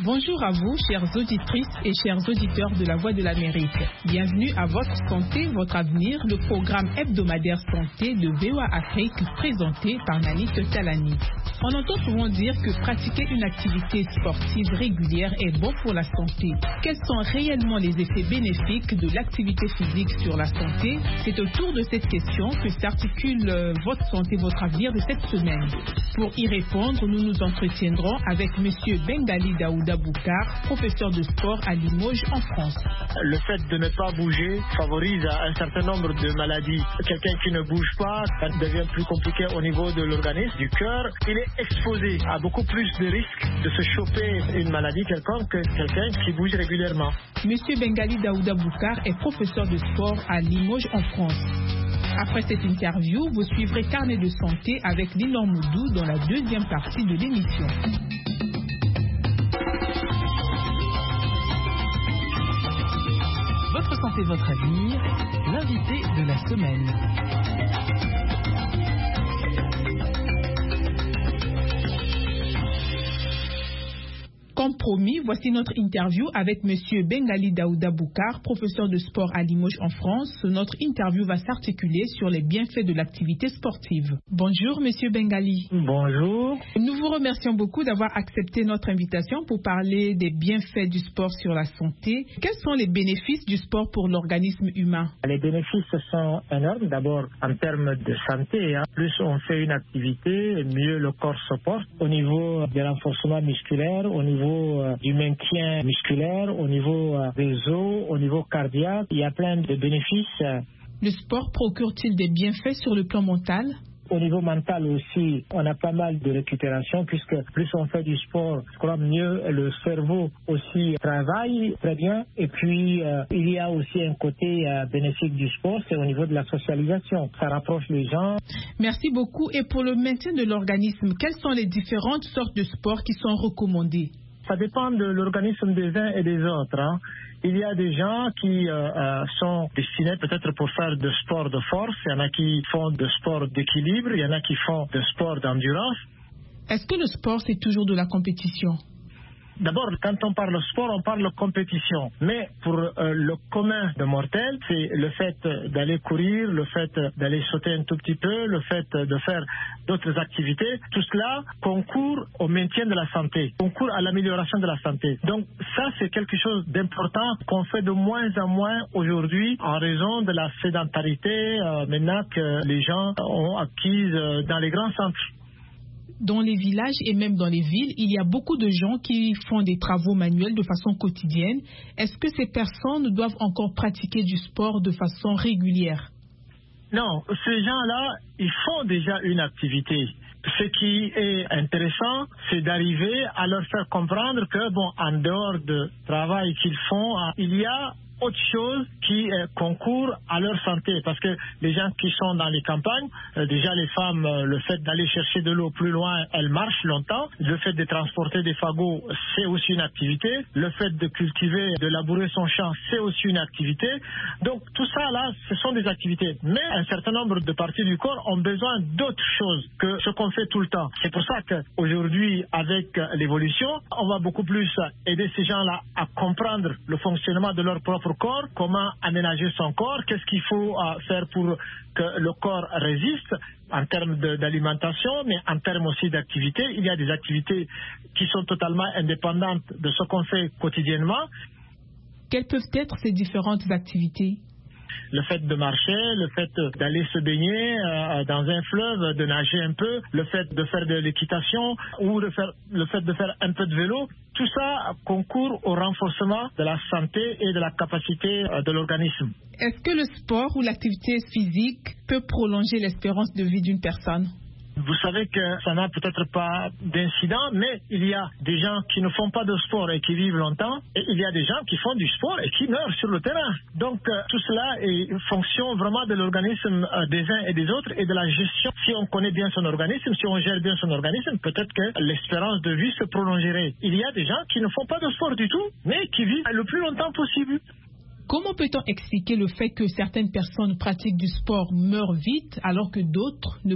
Bonjour à vous, chères auditrices et chers auditeurs de La Voix de l'Amérique. Bienvenue à Votre Santé, Votre Avenir, le programme hebdomadaire santé de VOA Afrique présenté par Nani Talani. On entend souvent dire que pratiquer une activité sportive régulière est bon pour la santé. Quels sont réellement les effets bénéfiques de l'activité physique sur la santé? C'est autour de cette question que s'articule Votre Santé, Votre Avenir de cette semaine. Pour y répondre, nous nous entretiendrons avec M. Bengali Daouda Boukar, professeur de sport à Limoges en France. Le fait de ne pas bouger favorise un certain nombre de maladies. Quelqu'un qui ne bouge pas, ça devient plus compliqué au niveau de l'organisme, du cœur. Il est exposé à beaucoup plus de risques de se choper une maladie quelconque que quelqu'un qui bouge régulièrement. Monsieur Bengali Daouda Boukar est professeur de sport à Limoges en France. Après cette interview, vous suivrez Carnet de santé avec Linor Moudou dans la deuxième partie de l'émission. Votre santé, votre avenir, l'invité de la semaine. Comme promis, voici notre interview avec M. Bengali Daouda Boukar, professeur de sport à Limoges en France. Notre interview va s'articuler sur les bienfaits de l'activité sportive. Bonjour M. Bengali. Bonjour. Nous vous remercions beaucoup d'avoir accepté notre invitation pour parler des bienfaits du sport sur la santé. Quels sont les bénéfices du sport pour l'organisme humain? Les bénéfices sont énormes. D'abord, en termes de santé, plus on fait une activité, mieux le corps se porte. Au niveau de renforcement musculaire, au niveau du maintien musculaire, au niveau des os, au niveau cardiaque, il y a plein de bénéfices. Le sport procure-t-il des bienfaits sur le plan mental? Au niveau mental aussi, on a pas mal de récupération puisque plus on fait du sport, je crois mieux le cerveau aussi travaille très bien. Et puis, il y a aussi un côté bénéfique du sport, c'est au niveau de la socialisation. Ça rapproche les gens. Merci beaucoup. Et pour le maintien de l'organisme, quelles sont les différentes sortes de sports qui sont recommandées? Ça dépend de l'organisme des uns et des autres. Il y a des gens qui sont destinés peut-être pour faire de sport de force. Il y en a qui font de sport d'équilibre. Il y en a qui font de sport d'endurance. Est-ce que le sport, c'est toujours de la compétition? D'abord, quand on parle sport, on parle compétition. Mais pour le commun de mortels, c'est le fait d'aller courir, le fait d'aller sauter un tout petit peu, le fait de faire d'autres activités. Tout cela concourt au maintien de la santé, concourt à l'amélioration de la santé. Donc ça, c'est quelque chose d'important qu'on fait de moins en moins aujourd'hui en raison de la sédentarité maintenant que les gens ont acquise dans les grands centres. Dans les villages et même dans les villes, il y a beaucoup de gens qui font des travaux manuels de façon quotidienne. Est-ce que ces personnes doivent encore pratiquer du sport de façon régulière? Non, ces gens-là, ils font déjà une activité. Ce qui est intéressant, c'est d'arriver à leur faire comprendre que, en dehors du travail qu'ils font, il y a autre chose qui concourt à leur santé. Parce que les gens qui sont dans les campagnes, déjà les femmes, le fait d'aller chercher de l'eau plus loin, elles marchent longtemps. Le fait de transporter des fagots, c'est aussi une activité. Le fait de cultiver, de labourer son champ, c'est aussi une activité. Donc tout ça là, ce sont des activités. Mais un certain nombre de parties du corps ont besoin d'autres choses que ce qu'on fait tout le temps. C'est pour ça qu'aujourd'hui, avec l'évolution, on va beaucoup plus aider ces gens-là à comprendre le fonctionnement de leur propre corps, comment aménager son corps, qu'est-ce qu'il faut faire pour que le corps résiste en termes d'alimentation, mais en termes aussi d'activité. Il y a des activités qui sont totalement indépendantes de ce qu'on fait quotidiennement. Quelles peuvent être ces différentes activités? Le fait de marcher, le fait d'aller se baigner dans un fleuve, de nager un peu, le fait de faire de l'équitation ou le fait de faire un peu de vélo, tout ça concourt au renforcement de la santé et de la capacité de l'organisme. Est-ce que le sport ou l'activité physique peut prolonger l'espérance de vie d'une personne? Vous savez que ça n'a peut-être pas d'incident, mais il y a des gens qui ne font pas de sport et qui vivent longtemps, et il y a des gens qui font du sport et qui meurent sur le terrain. Donc tout cela est fonction vraiment de l'organisme des uns et des autres et de la gestion. Si on connaît bien son organisme, si on gère bien son organisme, peut-être que l'espérance de vie se prolongerait. Il y a des gens qui ne font pas de sport du tout, mais qui vivent le plus longtemps possible. Comment peut-on expliquer le fait que certaines personnes pratiquent du sport meurent vite alors que d'autres ne